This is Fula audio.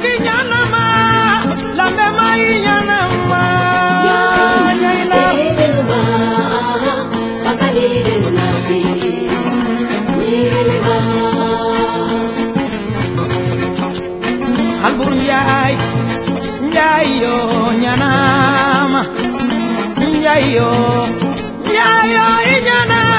kinyanama lambe mai nyanama yaina Nilwa pakalirin nabi Nilwa Albur Njayo nyanama Njayo Nyanama